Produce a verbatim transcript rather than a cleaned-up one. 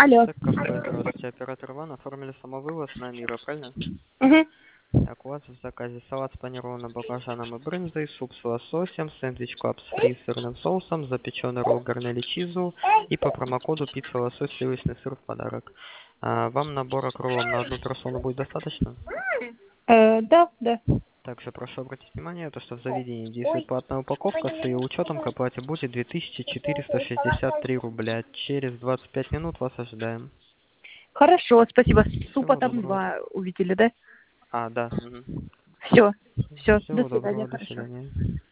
Алло. Так, кафе, здравствуйте, оператор Иван, оформили самовывоз на Мира, правильно? Угу. Так, у вас в заказе салат с панированным баклажаном и брынзой, суп с лососем, сэндвич клаб с фри с сырным соусом, запеченный ролл гарнели чизу и по промокоду пицца лосось сливочный сыр в подарок. А, вам набора кроллом на одну персону будет достаточно? Э, да, да. Также прошу обратить внимание, то, что в заведении действует платная упаковка, с ее учетом к оплате будет две тысячи четыреста шестьдесят три рубля. Через двадцать пять минут вас ожидаем. Хорошо, спасибо. Супа Всего там доброго. два увидели, да? А, да. Мгм. Все. Все. До Всего свидания, доброго, до хорошо. свидания.